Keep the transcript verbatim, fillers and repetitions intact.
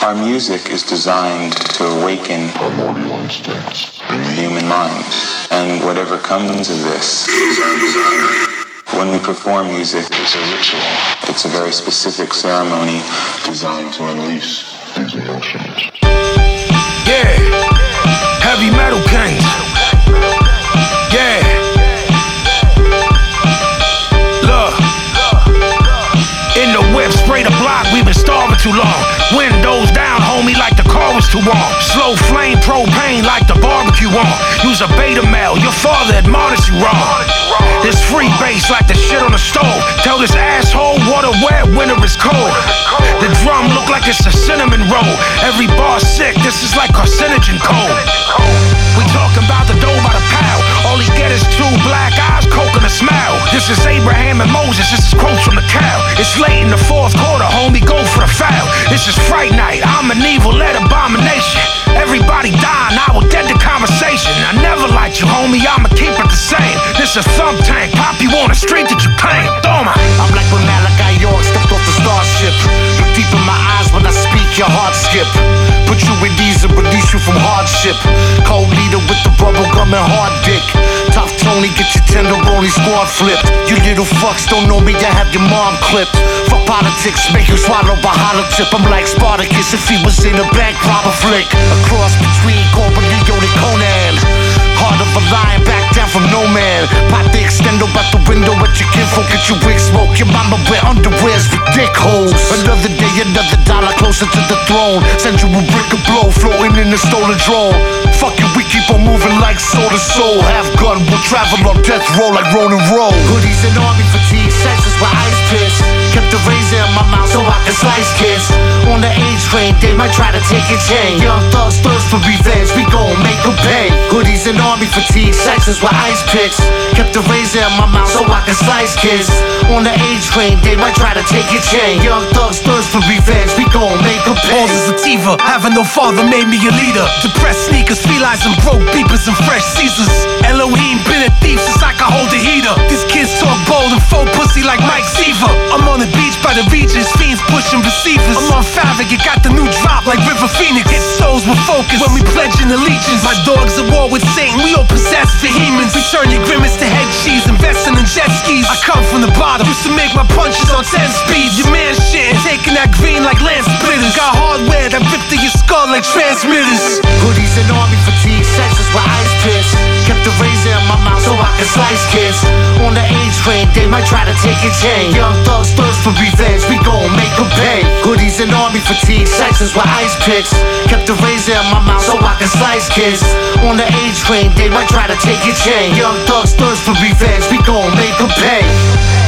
Our music is designed to awaken primordial instincts in the human mind, and whatever comes of this is our desire. When we perform music, it's a ritual. It's a very specific ceremony designed to unleash these emotions. Yeah, heavy metal kings. Yeah. Look, in the whip, spray the block, we've been starving too long. Windows down, homie, like the car was too warm. Slow flame, propane, like the barbecue on. Use a beta male, your father admonished you wrong. This free bass like the shit on the stove. Tell this asshole water wet, winter is cold. The drum look like it's a cinnamon roll. Every bar sick, this is like carcinogen cold. We talking about the dough by the pound. All he get is two black eyes, coke and a smile. This is Abraham and Moses, this is quotes from the cow. It's late in the fourth quarter, homie, go for the foul. This is Fright Night, I'm an evil-led abomination. Everybody dying, I will dead the conversation. I never liked you, homie, I'ma keep it the same. This is thumb tank, pop you on the street that you claim. Thoma. I'm like when Malachi York stepped off the starship. Look deep in my eyes when I speak, your heart skip. Put you at ease and release you from hardship. Cold leader with the bubble gum and hard dick. Tough Tony, get your tenderoni squad flipped. You little fucks don't know me, I have your mom clipped. For politics, make you swallow a hollow tip. I'm like Spartacus if he was in a bank robber flick. A cross between Cornelio and Conan. Heart of a lion, back down from no man. Pop the extendo out the window at your kinfolk. Get your wig smoke, your mama wear underwears for dick holes. Another day, another dollar closer to the throne. Send you a brick of blow, floating in a stolen drone. Fuck you, we keep on moving like soul to soul. Half gun, we'll travel on death row like Ronin Roll. Hoodies and army fatigue, sexes with ice piss. Kept the razor in my mouth so I can slice kids. On the age train, they might try to take your chain. Young thugs thirst for revenge, we gon' make them pay. Hoodies and army fatigue, sexes with ice picks. Kept the razor in my mouth so I can slice kids. On the age train, they might try to take your chain. Young thugs thirst for revenge, we gon' make them pay. Balls is a sativa, having no father made me a leader. Depressed sneakers, felines and broke beepers and fresh Caesars. Elohim been a thief since I can hold a heater. These kids talk bold and faux pussy like Mike Seaver. I'm on the beach by the regions, fiends pushing receivers. I'm on Favik, it got the new drop like River Phoenix. Hit souls with focus when we pledging allegiance. My dog's at war with Satan, we all possess vehemence. We turn your grimace to head cheese, investing in jet skis. I come from the bottom, used to make my punches on ten speeds. Your man shitting, taking that green like land splitters. Got hardware that ripped through your skull like transmitters. Hoodies and army fatigue, sexes with ice piss. Kept the razor in my mouth so I can slice kids. On the age train, they might try to take your chain. Young thugs thirst for revenge, we gon' make them pay. Hoodies and army fatigue, sexes with ice picks. Kept the razor in my mouth so I can slice kids. On the age train, they might try to take your chain. Young thugs thirst for revenge, we gon' make them pay.